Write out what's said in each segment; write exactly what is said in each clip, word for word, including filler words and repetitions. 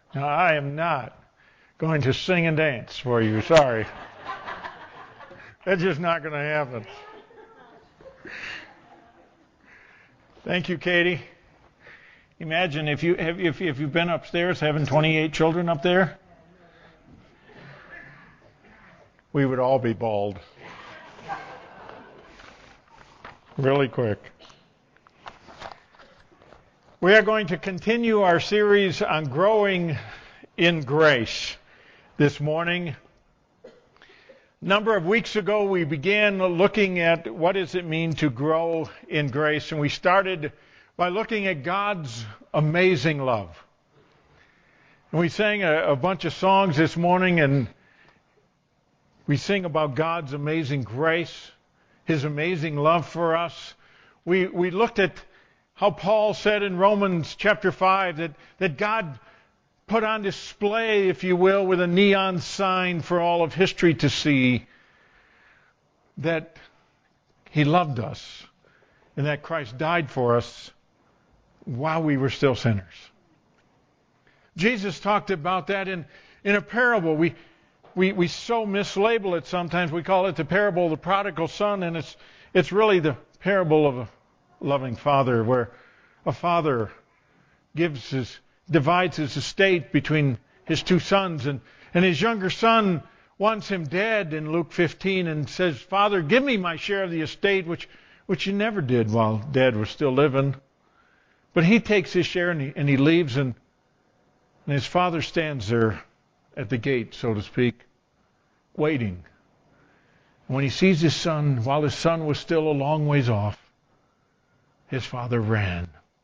Now, I am not going to sing and dance for you. Sorry. That's just not going to happen. Thank you, Katie. Imagine if you have if, if you've been upstairs having twenty-eight children up there, we would all be bald. Really quick. We are going to continue our series on growing in grace this morning. A number of weeks ago, we began looking at what does it mean to grow in grace, and we started by looking at God's amazing love. And we sang a, a bunch of songs this morning, and we sing about God's amazing grace, His amazing love for us. We we looked at how Paul said in Romans chapter five that, that God put on display, if you will, with a neon sign for all of history to see, that He loved us and that Christ died for us while we were still sinners. Jesus talked about that in, in a parable. We, we we so mislabel it sometimes. We call it the parable of the prodigal son, and it's it's really the parable of a loving father, where a father gives his divides his estate between his two sons, and, and his younger son wants him dead in Luke fifteen and says, "Father, give me my share of the estate," which which he never did while Dad was still living. But he takes his share and he, and he leaves, and, and his father stands there at the gate, so to speak, waiting. And when he sees his son, while his son was still a long ways off, his father ran.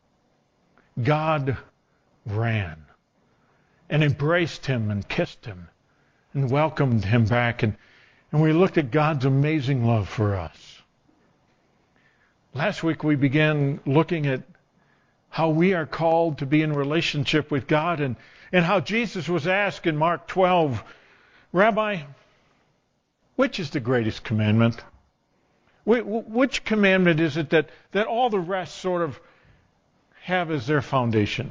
God ran and embraced him and kissed him and welcomed him back. And, and we looked at God's amazing love for us. Last week we began looking at how we are called to be in relationship with God, and, and how Jesus was asked in Mark twelve, "Rabbi, which is the greatest commandment? Which commandment is it that, that all the rest sort of have as their foundation?"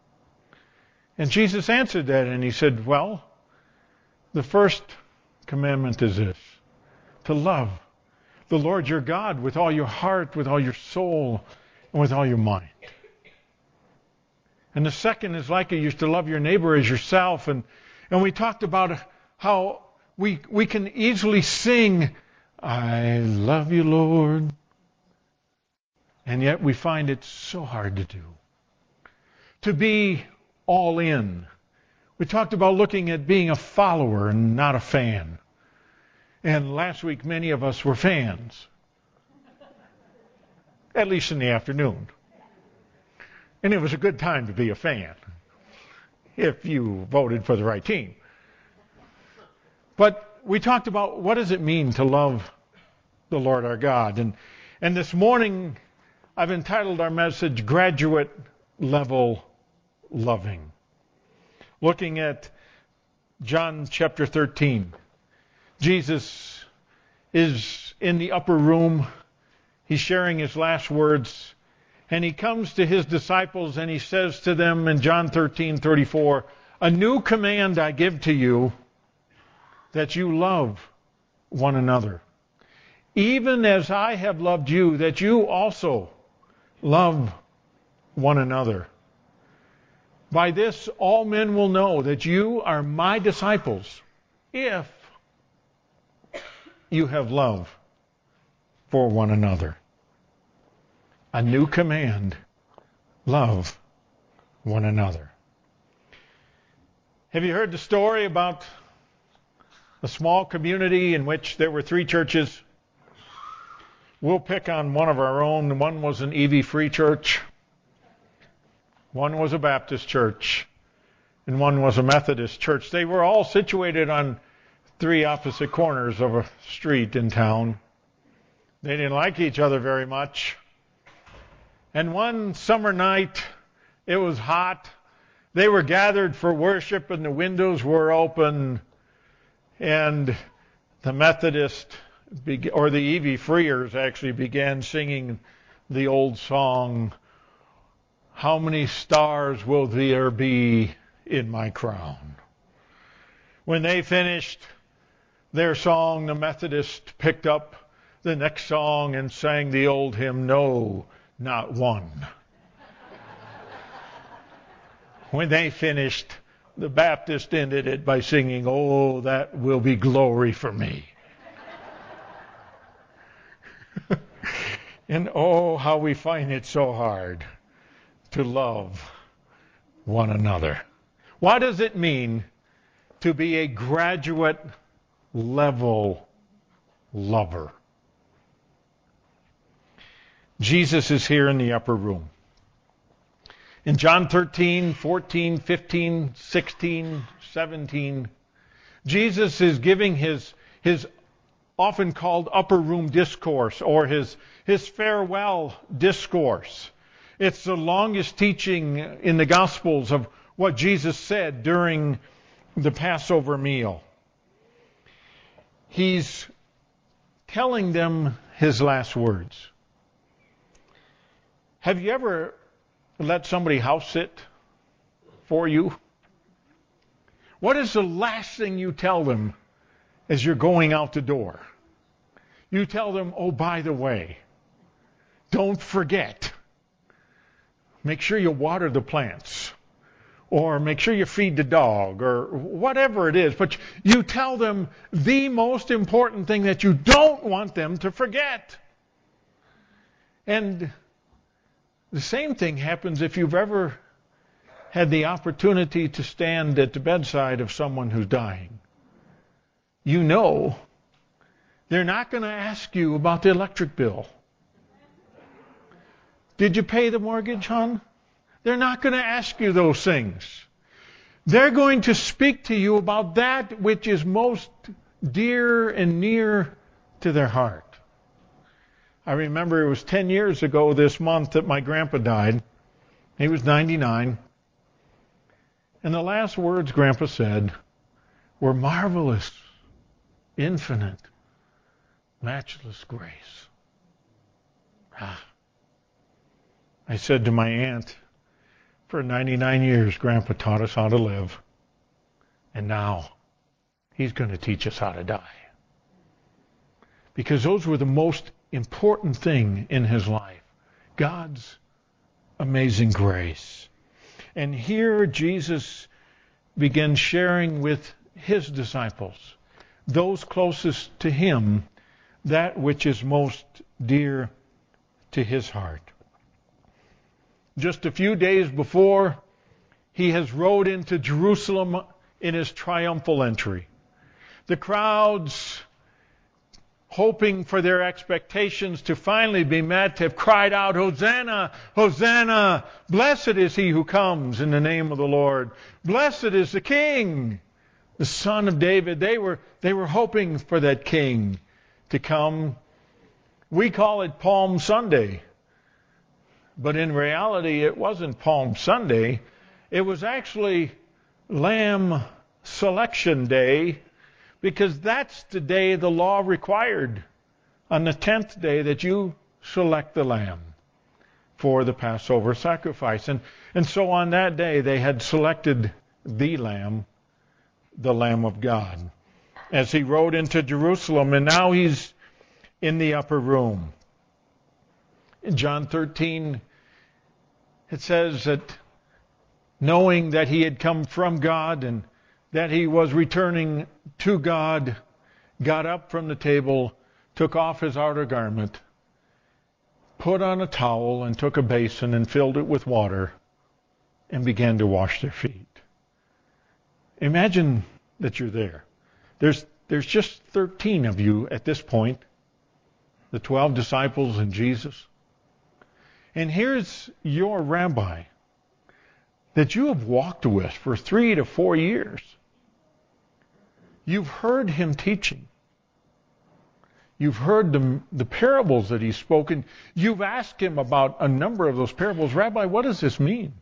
And Jesus answered that, and He said, well, the first commandment is this: to love the Lord your God with all your heart, with all your soul, and with all your mind. And the second is like it, you to love your neighbor as yourself. And, and we talked about how we we can easily sing, "I love you, Lord," and yet we find it so hard to do. To be all in. We talked about looking at being a follower and not a fan. And last week, many of us were fans. At least in the afternoon. And it was a good time to be a fan, if you voted for the right team. But we talked about what does it mean to love the Lord our God. And, and this morning, I've entitled our message, Graduate Level Loving. Looking at John chapter thirteen. Jesus is in the upper room. He's sharing His last words. And He comes to His disciples and He says to them in John thirteen thirty-four, "A new command I give to you, that you love one another. Even as I have loved you, that you also love one another. By this all men will know that you are my disciples, if you have love for one another." A new command: love one another. Have you heard the story about a small community in which there were three churches? We'll pick on one of our own. One was an E V Free Church. One was a Baptist church. And one was a Methodist church. They were all situated on three opposite corners of a street in town. They didn't like each other very much. And one summer night, it was hot. They were gathered for worship and the windows were open. And the Methodist, or the E V Freers actually began singing the old song, "How many stars will there be in my crown. When they finished their song, the Methodist picked up the next song and sang the old hymn, No, Not One. When they finished, the Baptist ended it by singing, Oh, that will be glory for me. And oh, how we find it so hard to love one another. What does it mean to be a graduate level lover? Jesus is here in the upper room. In John thirteen, fourteen, fifteen, sixteen, seventeen, Jesus is giving his, his often called upper room discourse, or his, his farewell discourse. It's the longest teaching in the Gospels of what Jesus said during the Passover meal. He's telling them his last words. Have you ever let somebody house sit for you? What is the last thing you tell them as you're going out the door? You tell them, oh, by the way, don't forget. Make sure you water the plants. Or make sure you feed the dog, or whatever it is. But you tell them the most important thing that you don't want them to forget. And the same thing happens if you've ever had the opportunity to stand at the bedside of someone who's dying. You know they're not going to ask you about the electric bill. Did you pay the mortgage, hon? They're not going to ask you those things. They're going to speak to you about that which is most dear and near to their heart. I remember it was ten years ago this month that my grandpa died. He was ninety-nine. And the last words Grandpa said were marvelous, infinite, matchless grace. Ah. I said to my aunt, for ninety-nine years, Grandpa taught us how to live. And now, he's going to teach us how to die. Because those were the most important thing in his life. God's amazing grace. And here Jesus begins sharing with his disciples, those closest to him, that which is most dear to his heart. Just a few days before, he has rode into Jerusalem in his triumphal entry. The crowds, hoping for their expectations to finally be met, have cried out, Hosanna, Hosanna, blessed is he who comes in the name of the Lord. Blessed is the King, the Son of David. They were, they were hoping for that King to come. We call it Palm Sunday. But in reality, it wasn't Palm Sunday. It was actually Lamb Selection Day, because that's the day the law required, on the tenth day, that you select the lamb for the Passover sacrifice. And, and so on that day, they had selected the lamb, the Lamb of God, as he rode into Jerusalem. And now he's in the upper room. In John thirteen, it says that knowing that he had come from God and that he was returning to God, got up from the table, took off his outer garment, put on a towel and took a basin and filled it with water and began to wash their feet. Imagine that you're there. There's, there's just thirteen of you at this point, the twelve disciples and Jesus. And here's your rabbi that you have walked with for three to four years. You've heard him teaching. You've heard the, the parables that he's spoken. You've asked him about a number of those parables. Rabbi, what does this mean?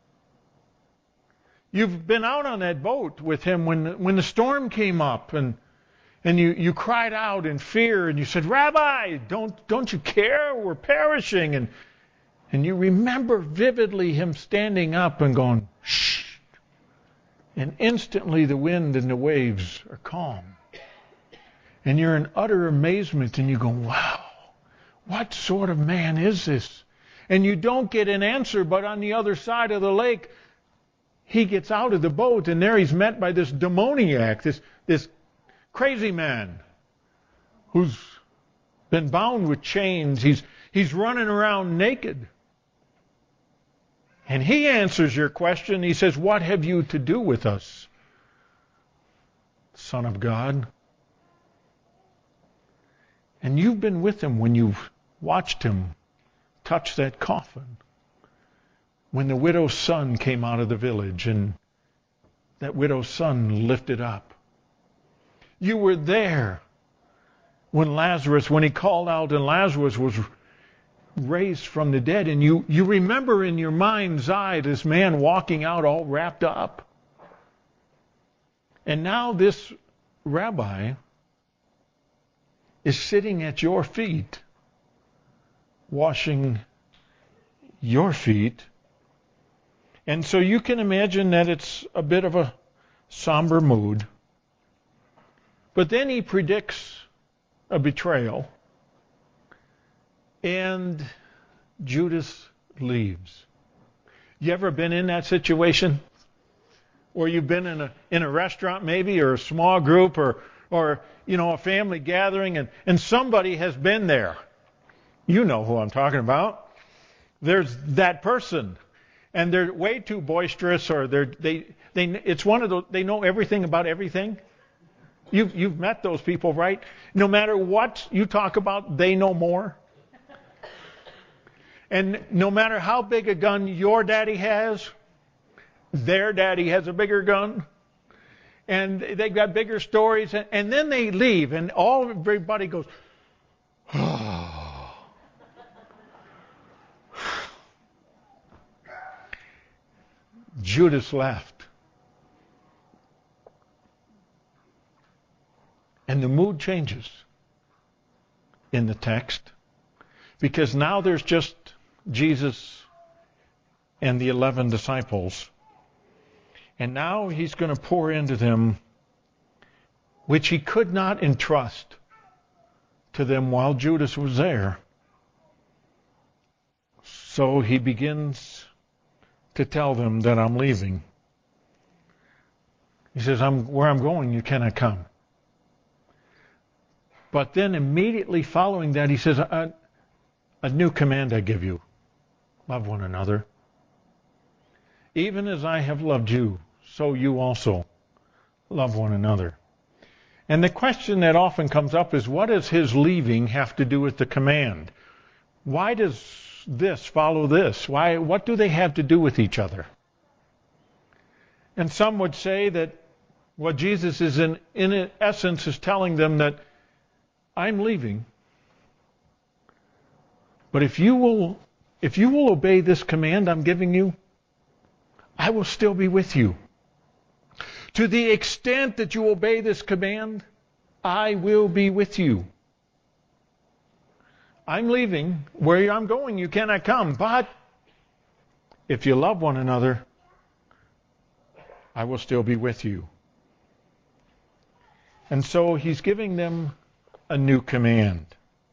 You've been out on that boat with him when, when the storm came up, and and you, you cried out in fear, and you said, Rabbi, don't, don't you care? We're perishing. And And you remember vividly him standing up and going, shh, And instantly the wind and the waves are calm. And you're in utter amazement and you go, wow, what sort of man is this? And you don't get an answer, but on the other side of the lake, he gets out of the boat and there he's met by this demoniac, this, this crazy man who's been bound with chains. He's, he's running around naked. And he answers your question. He says, what have you to do with us, Son of God? And you've been with him when you've watched him touch that coffin. When the widow's son came out of the village and that widow's son lifted up. You were there when Lazarus, when he called out and Lazarus was raised from the dead, and you, you remember in your mind's eye this man walking out all wrapped up. And now this rabbi is sitting at your feet, washing your feet. And so you can imagine that it's a bit of a somber mood. But then he predicts a betrayal. And Judas leaves. You ever been in that situation? Or you've been in a in a restaurant maybe, or a small group, or or you know, a family gathering, and, and somebody has been there. You know who I'm talking about. There's that person. And they're way too boisterous, or they're they they it's one of those, they know everything about everything. You've you've met those people, right? No matter what you talk about, they know more. And no matter how big a gun your daddy has, their daddy has a bigger gun. And they've got bigger stories. And, and then they leave, and all everybody goes, oh. Judas left. And the mood changes in the text. Because now there's just Jesus and the eleven disciples. And now he's going to pour into them which he could not entrust to them while Judas was there. So he begins to tell them that I'm leaving. He says, I'm, where I'm going, you cannot come. But then immediately following that, he says, a, a new command I give you. Love one another. Even as I have loved you, so you also love one another. And the question that often comes up is, what does his leaving have to do with the command? Why does this follow this? Why? What do they have to do with each other? And some would say that what Jesus is in, in essence is telling them that I'm leaving, but if you will If you will obey this command I'm giving you, I will still be with you. To the extent that you obey this command, I will be with you. I'm leaving. Where I'm going, you cannot come. But if you love one another, I will still be with you. And so he's giving them a new command.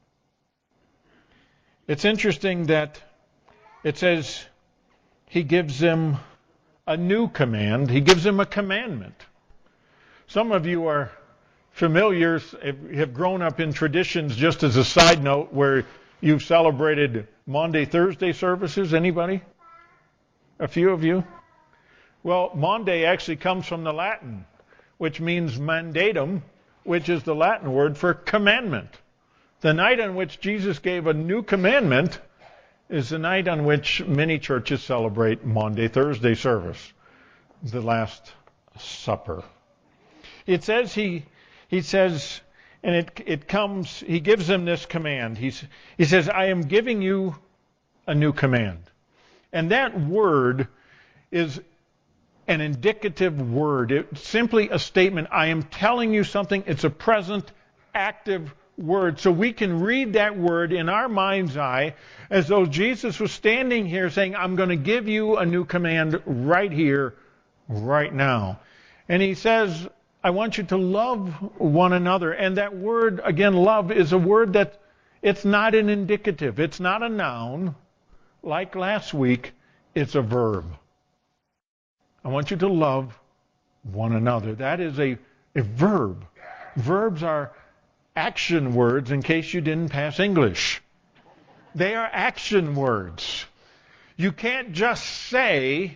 It's interesting that it says he gives them a new command. He gives them a commandment. Some of you are familiar, have grown up in traditions, just as a side note, where you've celebrated Maundy, Thursday services. Anybody? A few of you? Well, Maundy actually comes from the Latin, which means mandatum, which is the Latin word for commandment. The night on which Jesus gave a new commandment is the night on which many churches celebrate Maundy, Thursday service, the Last Supper. It says he, he says, and it it comes, he gives them this command. He's, he says, I am giving you a new command. And that word is an indicative word. It's simply a statement. I am telling you something. It's a present, active word. So we can read that word in our mind's eye as though Jesus was standing here saying, I'm going to give you a new command right here, right now. And he says, I want you to love one another. And that word, again, love, is a word that it's not an indicative. It's not a noun. Like last week, it's a verb. I want you to love one another. That is a, a verb. Verbs are action words, in case you didn't pass English. They are action words. You can't just say,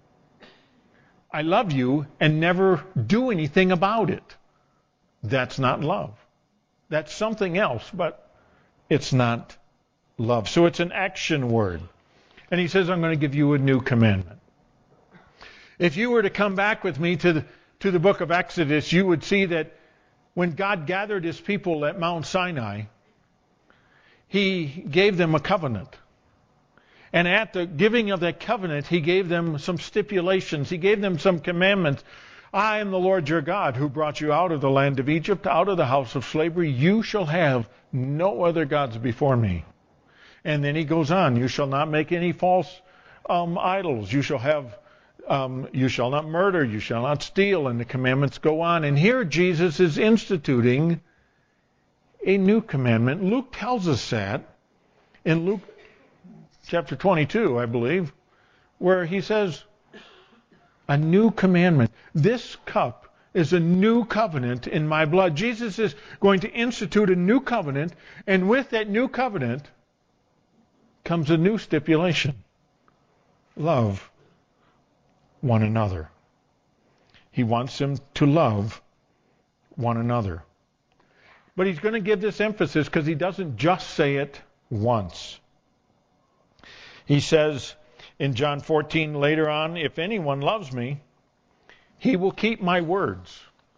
I love you, and never do anything about it. That's not love. That's something else, but it's not love. So it's an action word. And he says, I'm going to give you a new commandment. If you were to come back with me to the, to the book of Exodus, you would see that when God gathered his people at Mount Sinai, he gave them a covenant. And at the giving of that covenant, he gave them some stipulations. He gave them some commandments. I am the Lord your God who brought you out of the land of Egypt, out of the house of slavery. You shall have no other gods before me. And then he goes on. You shall not make any false um, idols. You shall have, um, you shall not murder. You shall not steal. And the commandments go on. And here Jesus is instituting a new commandment. Luke tells us that in Luke chapter twenty-two, I believe, where he says, a new commandment. This cup is a new covenant in my blood. Jesus is going to institute a new covenant, and with that new covenant comes a new stipulation. Love one another. He wants them to love one another. But he's going to give this emphasis because he doesn't just say it once. He says in John fourteen later on, if anyone loves me, he will keep my words.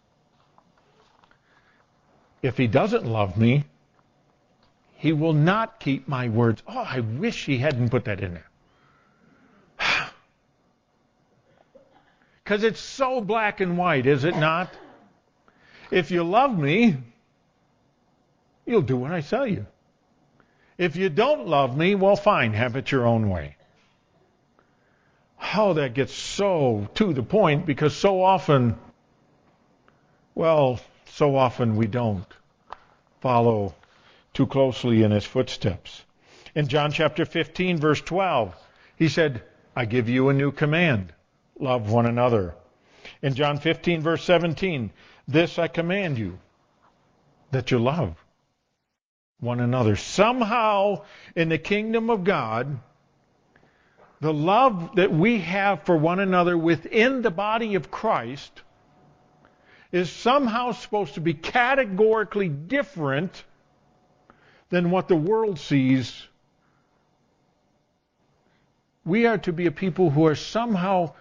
If he doesn't love me, he will not keep my words. Oh, I wish he hadn't put that in there. Because it's so black and white, is it not? If you love me, you'll do what I tell you. If you don't love me, well, fine, have it your own way. Oh, that gets so to the point because so often, well, so often we don't follow too closely in his footsteps. In John chapter fifteen, verse twelve, he said, I give you a new command. Love one another. In John fifteen, verse seventeen, this I command you, that you love one another. Somehow, in the kingdom of God, the love that we have for one another within the body of Christ is somehow supposed to be categorically different than what the world sees. We are to be a people who are somehow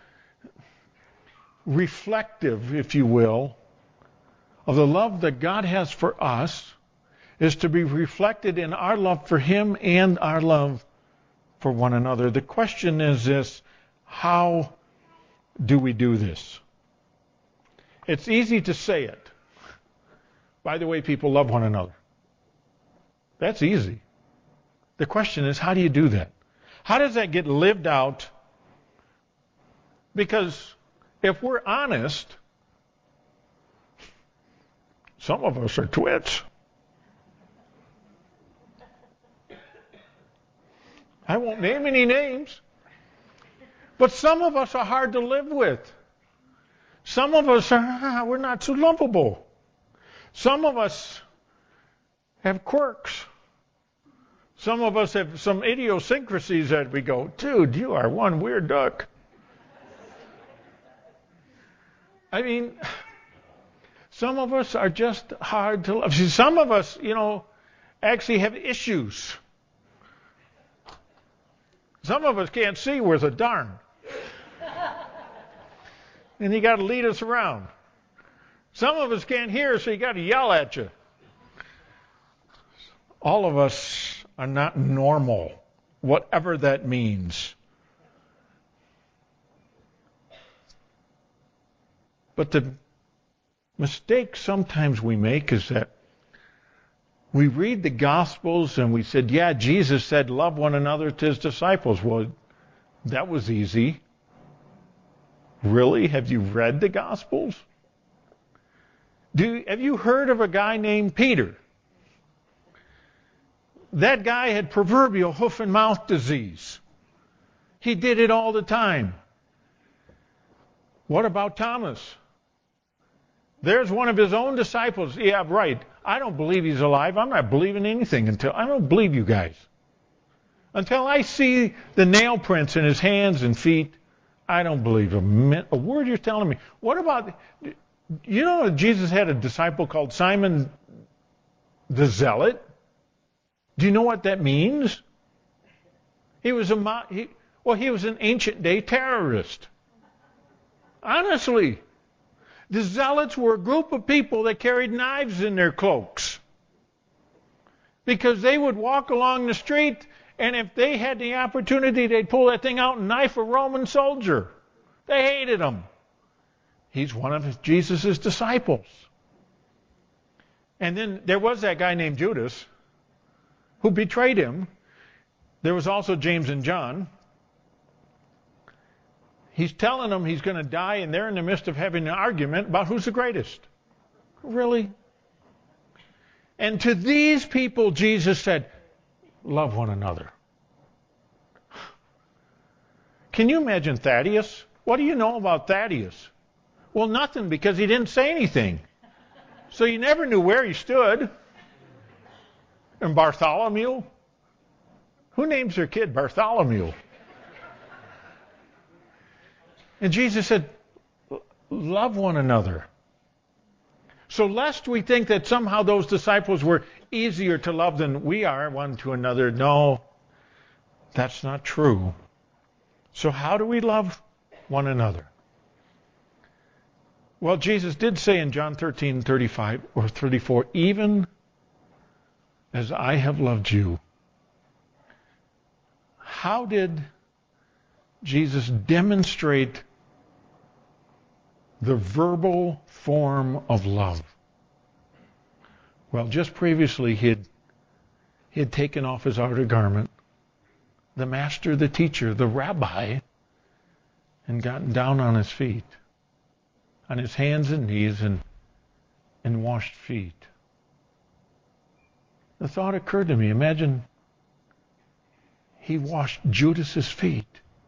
reflective, if you will, of the love that God has for us, is to be reflected in our love for him and our love for one another. The question is this: how do we do this? It's easy to say it. By the way, people love one another. That's easy. The question is, how do you do that? How does that get lived out? Because if we're honest, some of us are twits. I won't name any names. But some of us are hard to live with. Some of us are, ah, we're not so lovable. Some of us have quirks. Some of us have some idiosyncrasies that we go, dude, you are one weird duck. I mean, some of us are just hard to love. See, some of us, you know, actually have issues. Some of us can't see worth a darn. And you got to lead us around. Some of us can't hear, so you got to yell at you. All of us are not normal, whatever that means. But the mistake sometimes we make is that we read the Gospels and we said, yeah, Jesus said, love one another to his disciples. Well, that was easy. Really? Have you read the Gospels? Do, have you heard of a guy named Peter? That guy had proverbial hoof and mouth disease. He did it all the time. What about Thomas? There's one of his own disciples. Yeah, right. I don't believe he's alive. I'm not believing anything until, I don't believe you guys. Until I see the nail prints in his hands and feet, I don't believe a, min- a word you're telling me. What about, you know, Jesus had a disciple called Simon the Zealot. Do you know what that means? He was a, he, well, he was an ancient day terrorist. Honestly. The Zealots were a group of people that carried knives in their cloaks. Because they would walk along the street, and if they had the opportunity, they'd pull that thing out and knife a Roman soldier. They hated him. He's one of Jesus' disciples. And then there was that guy named Judas who betrayed him. There was also James and John. He's telling them he's going to die, and they're in the midst of having an argument about who's the greatest. Really? And to these people, Jesus said, love one another. Can you imagine Thaddeus? What do you know about Thaddeus? Well, nothing, because he didn't say anything. So you never knew where he stood. And Bartholomew? Who names their kid Bartholomew? And Jesus said, love one another. So lest we think that somehow those disciples were easier to love than we are one to another, no, that's not true. So how do we love one another? Well, Jesus did say in John thirteen thirty-five or thirty-four, even as I have loved you. How did Jesus demonstrate the verbal form of love? Well, just previously he had, he had taken off his outer garment, the master, the teacher, the rabbi, and gotten down on his feet, on his hands and knees, and, and washed feet. The thought occurred to me, imagine he washed Judas's feet.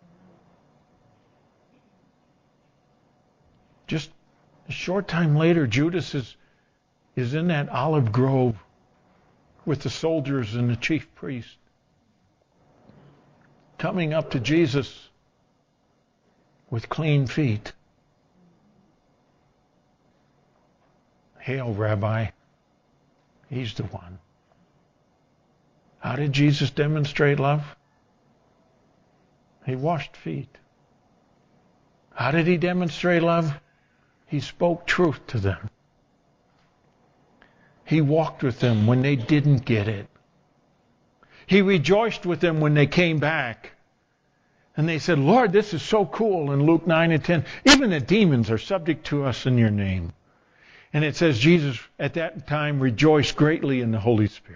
Just a short time later, Judas is, is in that olive grove with the soldiers and the chief priest, coming up to Jesus with clean feet. Hail, Rabbi. He's the one. How did Jesus demonstrate love? He washed feet. How did he demonstrate love? He spoke truth to them. He walked with them when they didn't get it. He rejoiced with them when they came back. And they said, Lord, this is so cool in Luke nine and ten. Even the demons are subject to us in your name. And it says Jesus at that time rejoiced greatly in the Holy Spirit.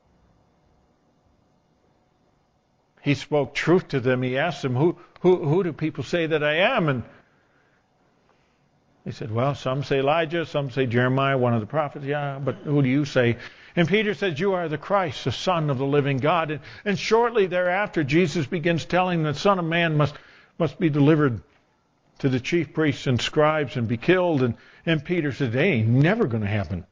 He spoke truth to them. He asked them, who, who, who do people say that I am? And they said, well, some say Elijah, some say Jeremiah, one of the prophets. Yeah, but who do you say? And Peter says, you are the Christ, the Son of the living God. And, and shortly thereafter, Jesus begins telling the Son of Man must, must be delivered to the chief priests and scribes and be killed. And, and Peter said, they ain't never going to happen.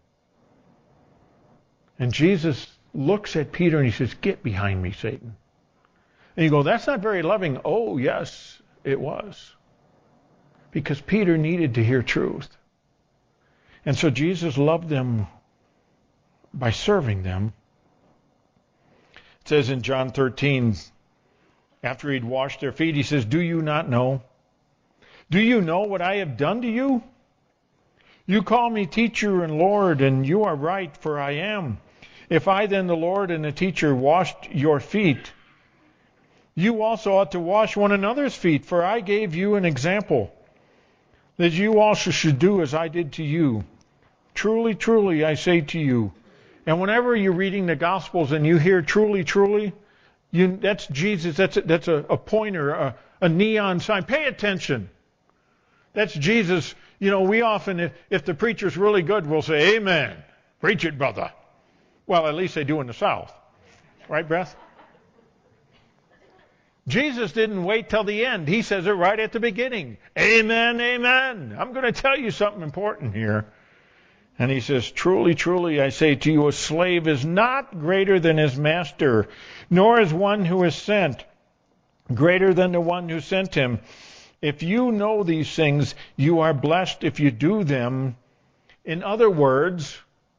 And Jesus looks at Peter and he says, get behind me, Satan. And you go, that's not very loving. Oh, yes, it was. Because Peter needed to hear truth. And so Jesus loved them by serving them. It says in John thirteen, after he'd washed their feet, he says, do you not know? Do you know what I have done to you? You call me teacher and Lord, and you are right, for I am. If I then, the Lord and the teacher, washed your feet, you also ought to wash one another's feet, for I gave you an example, that you also should do as I did to you. Truly, truly, I say to you. And whenever you're reading the Gospels and you hear truly, truly, you, that's Jesus. That's a, that's a, a pointer, a, a neon sign. Pay attention. That's Jesus. You know, we often, if, if the preacher's really good, we'll say, amen. Preach it, brother. Well, at least they do in the South. Right, Beth? Jesus didn't wait till the end. He says it right at the beginning. Amen, amen. I'm going to tell you something important here. And he says, truly, truly, I say to you, a slave is not greater than his master, nor is one who is sent greater than the one who sent him. If you know these things, you are blessed if you do them. In other words,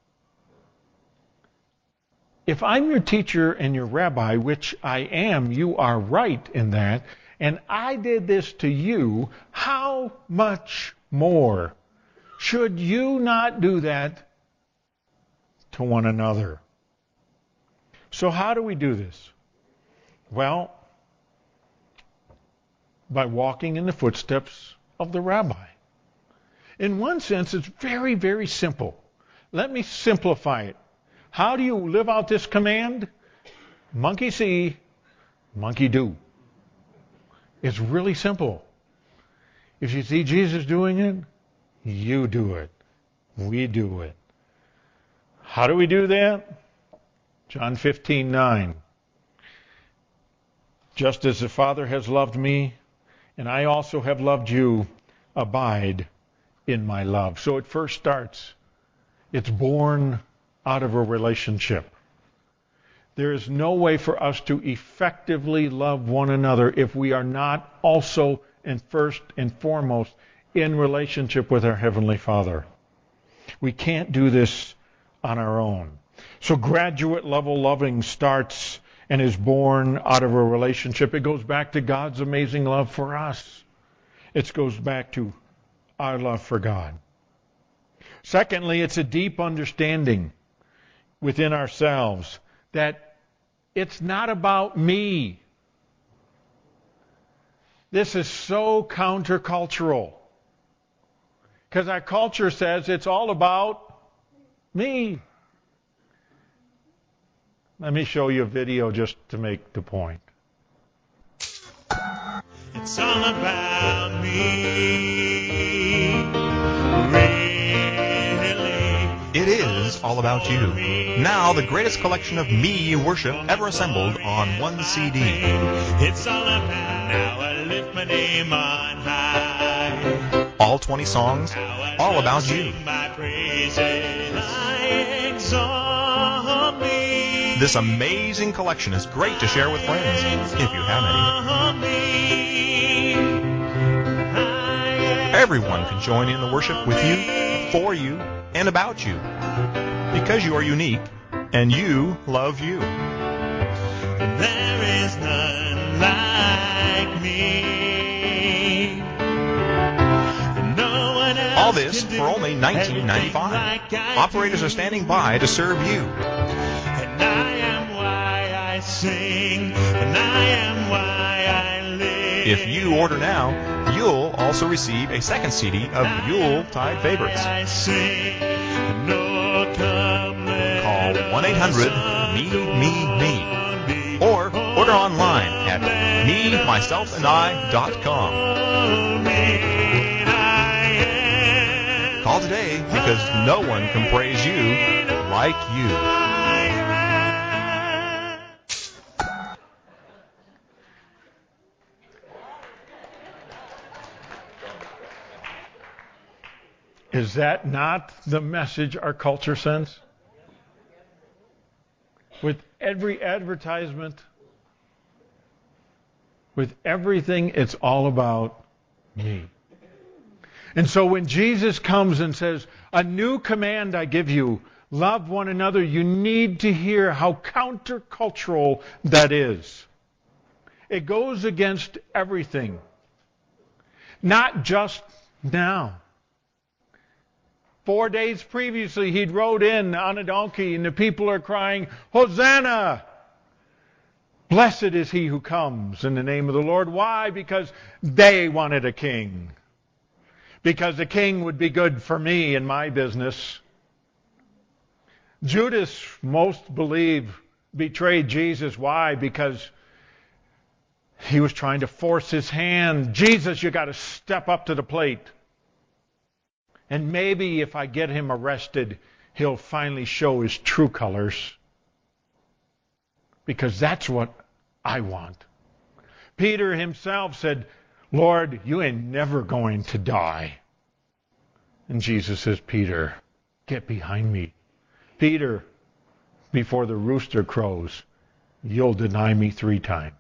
if I'm your teacher and your rabbi, which I am, you are right in that, and I did this to you, how much more should you not do that to one another? So how do we do this? Well, by walking in the footsteps of the rabbi. In one sense, it's very, very simple. Let me simplify it. How do you live out this command? Monkey see, monkey do. It's really simple. If you see Jesus doing it, you do it. We do it. How do we do that? John fifteen nine. Just as the Father has loved me, and I also have loved you, abide in my love. So it first starts. It's born out of a relationship. There is no way for us to effectively love one another if we are not also and first and foremost in relationship with our Heavenly Father. We can't do this on our own. So graduate level loving starts and is born out of a relationship. It goes back to God's amazing love for us. It goes back to our love for God. Secondly, it's a deep understanding within ourselves that it's not about me. This is so countercultural. Because our culture says it's all about me. Let me show you a video just to make the point. It's all about me. Really. It is all about you. Now the greatest collection of me worship ever assembled on one C D. It's all about now I lift my name on high. All twenty songs, all about you. My praises, I exalt me. This amazing collection is great to share with friends, if you have any. Everyone can join in the worship with you, for you, and about you. Because you are unique, and you love you. There is none like me. No one else. All this for only nineteen ninety-five dollars. Operators are standing by to serve you. And I am why I sing, and I am why I live. If you order now, you'll also receive a second C D of Yuletide favorites. I sing, no, come let Call one eight hundred me me me or order online at me myself and I dot com. Call today because no one can praise you like you. Is that not the message our culture sends? With every advertisement, with everything, it's all about me. And so when Jesus comes and says, a new command I give you, love one another, you need to hear how countercultural that is. It goes against everything. Not just now. Four days previously, he'd rode in on a donkey, and the people are crying, Hosanna! Blessed is he who comes in the name of the Lord. Why? Because they wanted a king. Because the king would be good for me and my business. Judas, most believe, betrayed Jesus. Why? Because he was trying to force his hand. Jesus, you got to step up to the plate. And maybe if I get him arrested, he'll finally show his true colors. Because that's what I want. Peter himself said, Lord, you ain't never going to die. And Jesus says, Peter, get behind me. Peter, before the rooster crows, you'll deny me three times.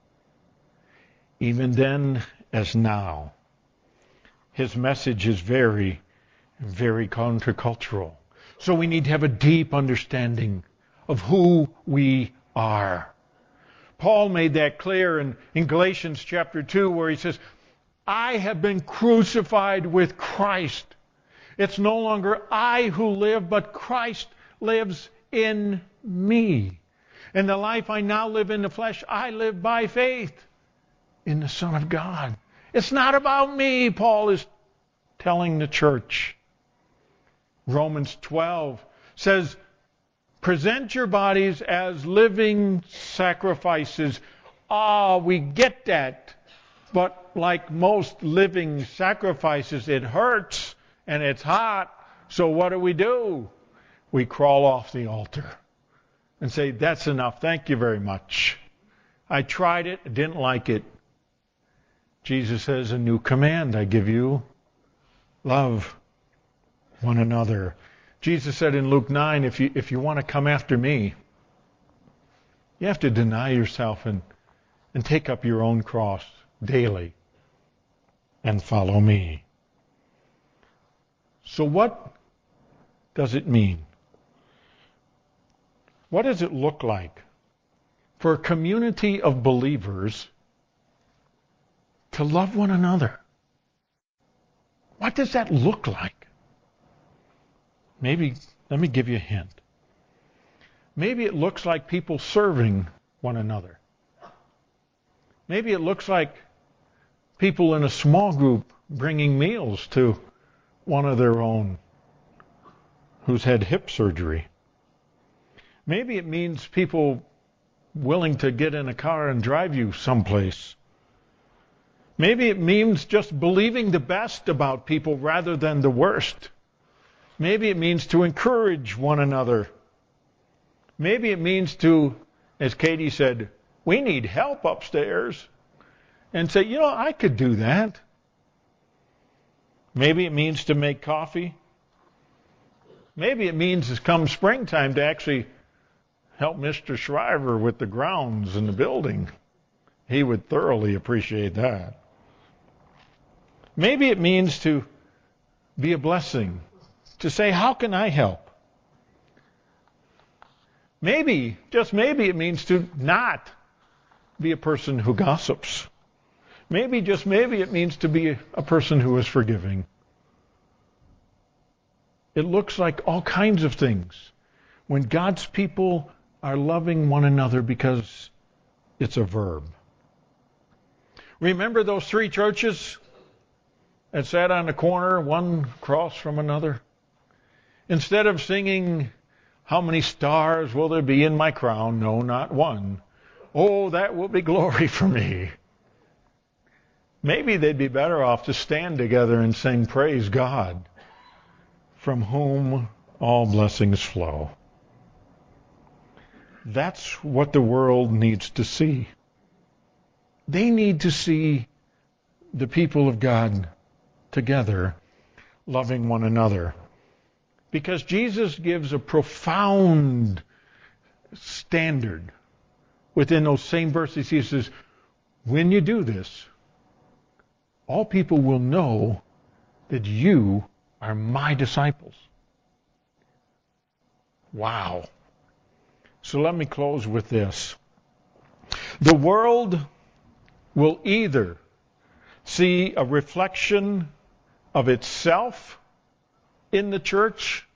Even then, as now, his message is very, very countercultural. So we need to have a deep understanding of who we are. Paul made that clear in, in Galatians chapter two, where he says, I have been crucified with Christ. It's no longer I who live, but Christ lives in me. And the life I now live in the flesh, I live by faith in the Son of God. It's not about me, Paul is telling the church. Romans twelve says, present your bodies as living sacrifices. Ah, we get that. But like most living sacrifices, it hurts and it's hot. So what do we do? We crawl off the altar and say, that's enough. Thank you very much. I tried it. I didn't like it. Jesus says, a new command I give you. Love one another. Jesus said in Luke nine, if you, if you want to come after me, you have to deny yourself and, and take up your own cross daily and follow me. So what does it mean? What does it look like for a community of believers to love one another? What does that look like? Maybe, let me give you a hint. Maybe it looks like people serving one another. Maybe it looks like people in a small group bringing meals to one of their own who's had hip surgery. Maybe it means people willing to get in a car and drive you someplace. Maybe it means just believing the best about people rather than the worst. Maybe it means to encourage one another. Maybe it means to, as Katie said, we need help upstairs. And say, you know, I could do that. Maybe it means to make coffee. Maybe it means it's come springtime to actually help Mister Shriver with the grounds in the building. He would thoroughly appreciate that. Maybe it means to be a blessing, to say, how can I help? Maybe, just maybe it means to not be a person who gossips. Maybe, just maybe it means to be a person who is forgiving. It looks like all kinds of things when God's people are loving one another because it's a verb. Remember those three churches that sat on the corner, one across from another? Instead of singing, how many stars will there be in my crown? No, not one. Oh, that will be glory for me. Maybe they'd be better off to stand together and sing, praise God, from whom all blessings flow. That's what the world needs to see. They need to see the people of God together, loving one another. Because Jesus gives a profound standard within those same verses. He says, when you do this, all people will know that you are my disciples. Wow. So let me close with this. The world will either see a reflection of itself in the church,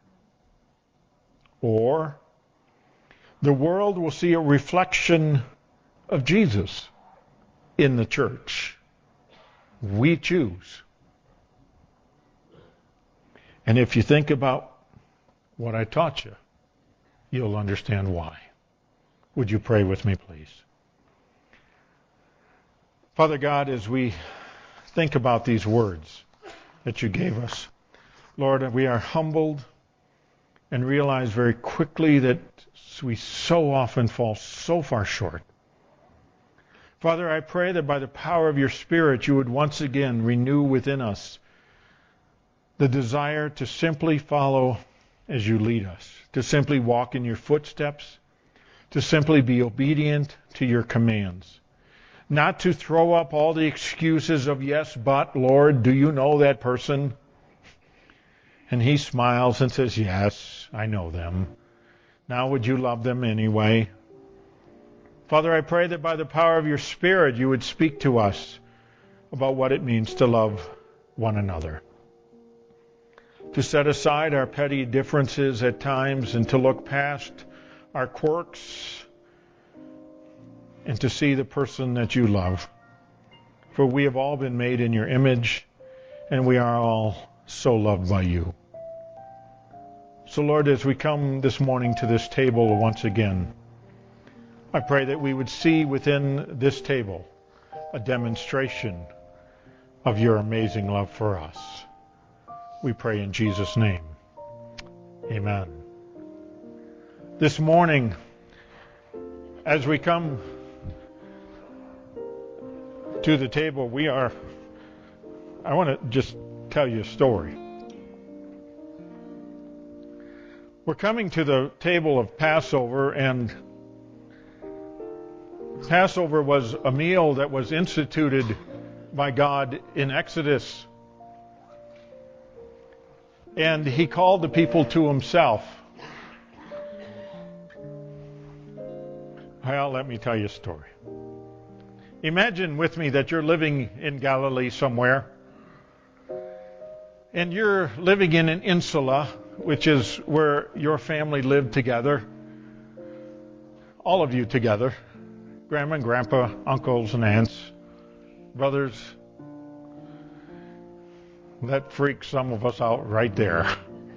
or the world will see a reflection of Jesus in the church. We choose. And if you think about what I taught you, you'll understand why. Would you pray with me, please? Father God, as we think about these words that you gave us, Lord, we are humbled and realize very quickly that we so often fall so far short. Father, I pray that by the power of your Spirit, you would once again renew within us the desire to simply follow as you lead us, to simply walk in your footsteps, to simply be obedient to your commands. Not to throw up all the excuses of, yes, but, Lord, do you know that person? And he smiles and says, yes, I know them. Now would you love them anyway? Father, I pray that by the power of your Spirit, you would speak to us about what it means to love one another. To set aside our petty differences at times and to look past our quirks and to see the person that you love. For we have all been made in your image and we are all so loved by you. So Lord, as we come this morning to this table once again, I pray that we would see within this table a demonstration of your amazing love for us. We pray in Jesus' name. Amen. This morning, as we come to the table, we are, I want to just tell you a story. We're coming to the table of Passover, and Passover was a meal that was instituted by God in Exodus. And he called the people to himself. Well, let me tell you a story. Imagine with me that you're living in Galilee somewhere, and you're living in an insula, which is where your family lived together, all of you together, grandma and grandpa, uncles and aunts, brothers. That freaks some of us out right there.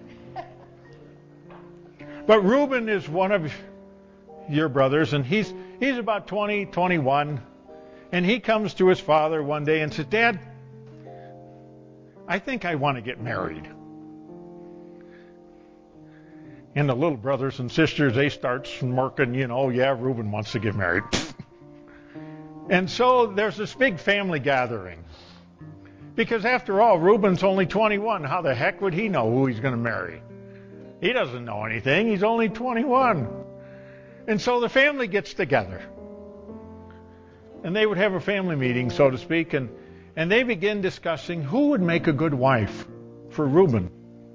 But Reuben is one of your brothers, and he's he's about twenty, twenty-one, and he comes to his father one day and says, Dad, I think I want to get married. And the little brothers and sisters, they start smirking, you know, yeah, Reuben wants to get married. And so there's this big family gathering. Because after all, Reuben's only twenty-one. How the heck would he know who he's going to marry? He doesn't know anything. He's only twenty-one. And so the family gets together. And they would have a family meeting, so to speak, and, and they begin discussing who would make a good wife for Reuben.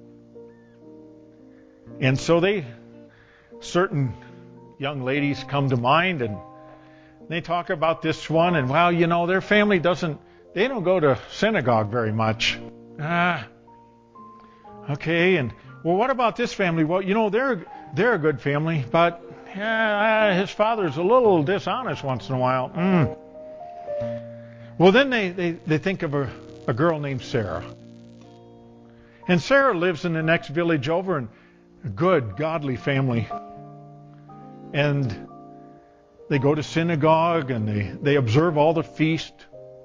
And so they, certain young ladies come to mind, and they talk about this one, and well, you know, their family doesn't, they don't go to synagogue very much. Ah, okay, and well, what about this family? Well, you know, they're they're a good family, but yeah, his father's a little dishonest once in a while. Mm. Well, then they, they, they think of a, a girl named Sarah. And Sarah lives in the next village over, and a good, godly family. And they go to synagogue, and they, they observe all the feast.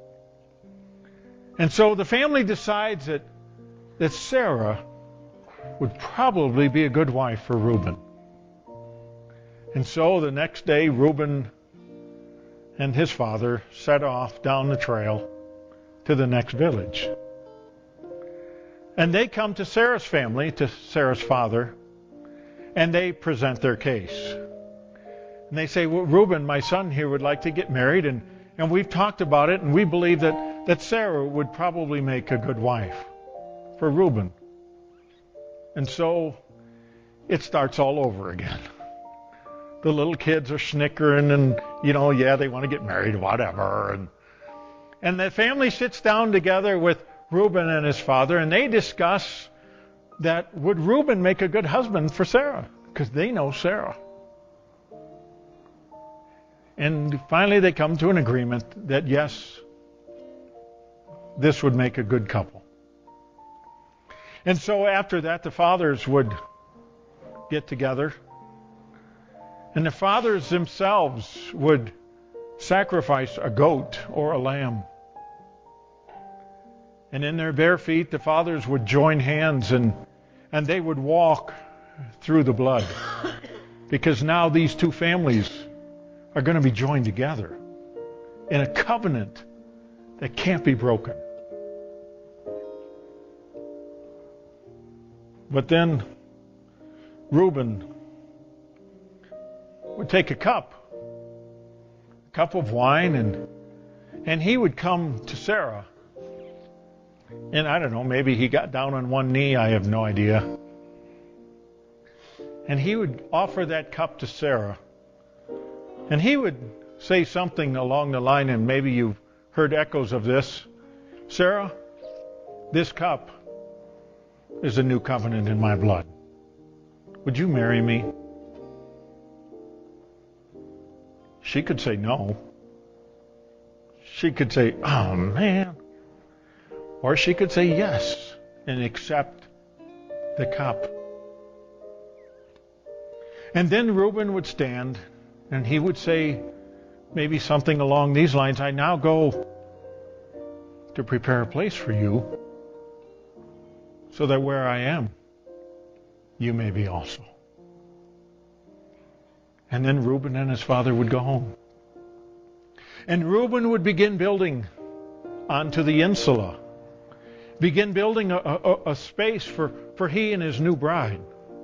And so the family decides that, that Sarah would probably be a good wife for Reuben. And so the next day, Reuben and his father set off down the trail to the next village. And they come to Sarah's family, to Sarah's father, and they present their case. And they say, well, Reuben, my son here, would like to get married, and, and we've talked about it, and we believe that, that Sarah would probably make a good wife for Reuben. And so it starts all over again. The little kids are snickering and, you know, yeah, they want to get married, whatever. And, and the family sits down together with Reuben and his father, and they discuss that would Reuben make a good husband for Sarah? Because they know Sarah. And finally they come to an agreement that, yes, this would make a good couple. And so after that, the fathers would get together. And the fathers themselves would sacrifice a goat or a lamb. And in their bare feet, the fathers would join hands and, and they would walk through the blood. Because now these two families are going to be joined together in a covenant that can't be broken. But then Reuben would take a cup, a cup of wine, and and he would come to Sarah. And I don't know, maybe he got down on one knee, I have no idea. And he would offer that cup to Sarah. And he would say something along the line, and maybe you've heard echoes of this. Sarah, this cup is a new covenant in my blood. Would you marry me? She could say no. She could say, oh man. Or she could say yes and accept the cup. And then Reuben would stand and he would say maybe something along these lines. I now go to prepare a place for you so that where I am, you may be also. And then Reuben and his father would go home. And Reuben would begin building onto the insula. Begin building a, a, a space for, for he and his new bride.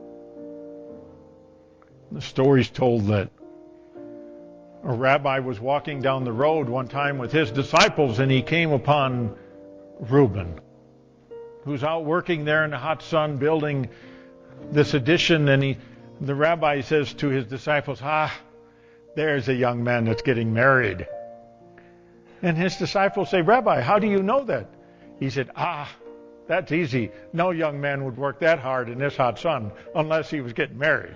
The story's told that a rabbi was walking down the road one time with his disciples and he came upon Reuben, who's out working there in the hot sun building this addition, and he, the rabbi says to his disciples, ah, there's a young man that's getting married. And his disciples say, Rabbi, how do you know that? He said, ah, that's easy. No young man would work that hard in this hot sun unless he was getting married.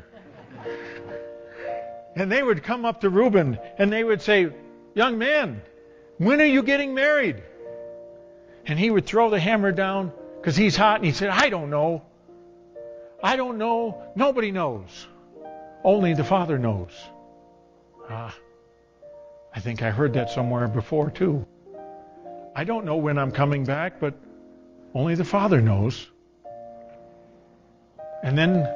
And they would come up to Reuben and they would say, young man, when are you getting married? And he would throw the hammer down because he's hot, and he said, I don't know. I don't know. Nobody knows. Only the Father knows. Ah, I think I heard that somewhere before too. I don't know when I'm coming back, but only the Father knows. And then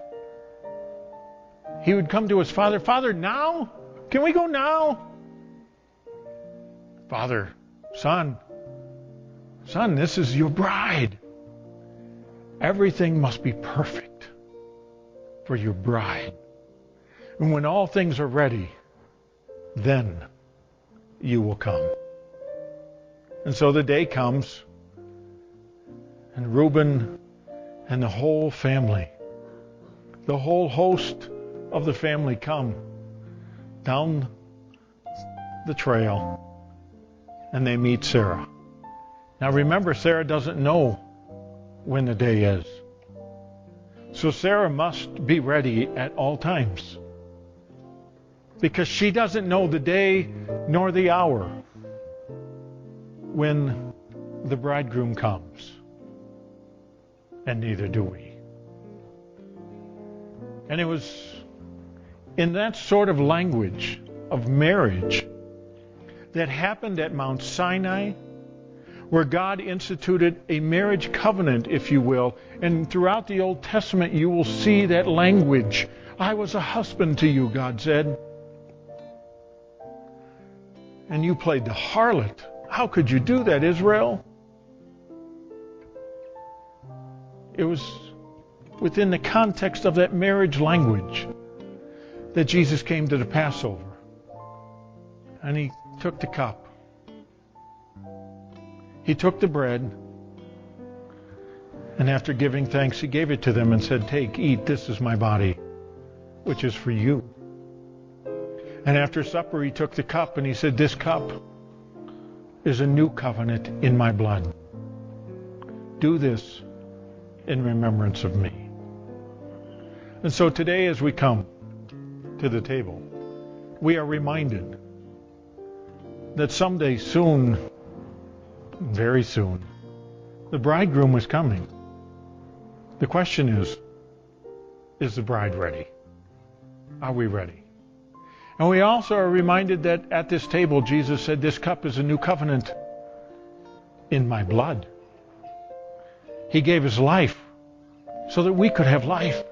he would come to his father, Father, now? Can we go now? Father, son, son, this is your bride. Everything must be perfect for your bride. And when all things are ready, then you will come. And so the day comes, and Reuben and the whole family, the whole host of the family come down the trail, and they meet Sarah. Now remember, Sarah doesn't know when the day is. So Sarah must be ready at all times, because she doesn't know the day nor the hour when the bridegroom comes. And neither do we. And it was in that sort of language of marriage that happened at Mount Sinai, where God instituted a marriage covenant, if you will. And throughout the Old Testament, you will see that language. I was a husband to you, God said. And you played the harlot. How could you do that, Israel? It was within the context of that marriage language that Jesus came to the Passover. And he took the cup. He took the bread, and after giving thanks, he gave it to them and said, take, eat, this is my body, which is for you. And after supper, he took the cup and he said, this cup is a new covenant in my blood. Do this in remembrance of me. And so today, as we come to the table, we are reminded that someday soon, very soon, the bridegroom is coming. The question is, is the bride ready? Are we ready? And we also are reminded that at this table, Jesus said, this cup is a new covenant in my blood. He gave His life so that we could have life.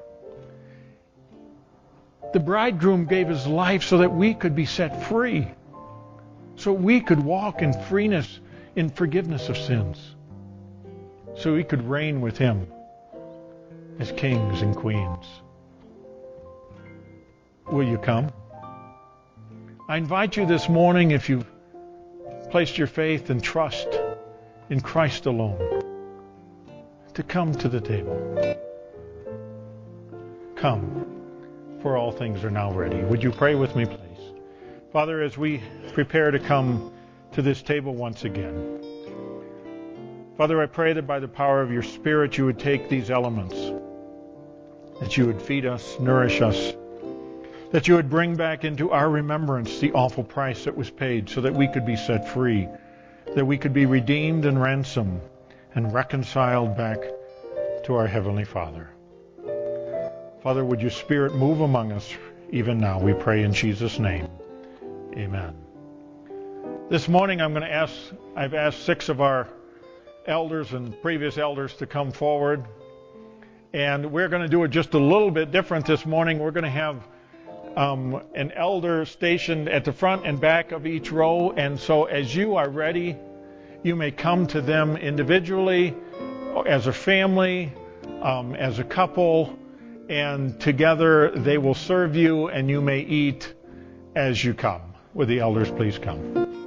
The bridegroom gave His life so that we could be set free, so we could walk in freeness, in forgiveness of sins, so we could reign with Him as kings and queens. Will you come? I invite you this morning, if you've placed your faith and trust in Christ alone, to come to the table. Come, for all things are now ready. Would you pray with me, please? Father, as we prepare to come to this table once again, Father, I pray that by the power of your Spirit you would take these elements, that you would feed us, nourish us, that you would bring back into our remembrance the awful price that was paid so that we could be set free, that we could be redeemed and ransomed and reconciled back to our Heavenly Father. Father, would your Spirit move among us even now, we pray in Jesus' name. Amen. This morning I'm going to ask, I've asked six of our elders and previous elders to come forward, and we're going to do it just a little bit different this morning. We're going to have um, an elder stationed at the front and back of each row, and so as you are ready, you may come to them individually, as a family, um, as a couple, and together they will serve you, and you may eat as you come. Would the elders please come?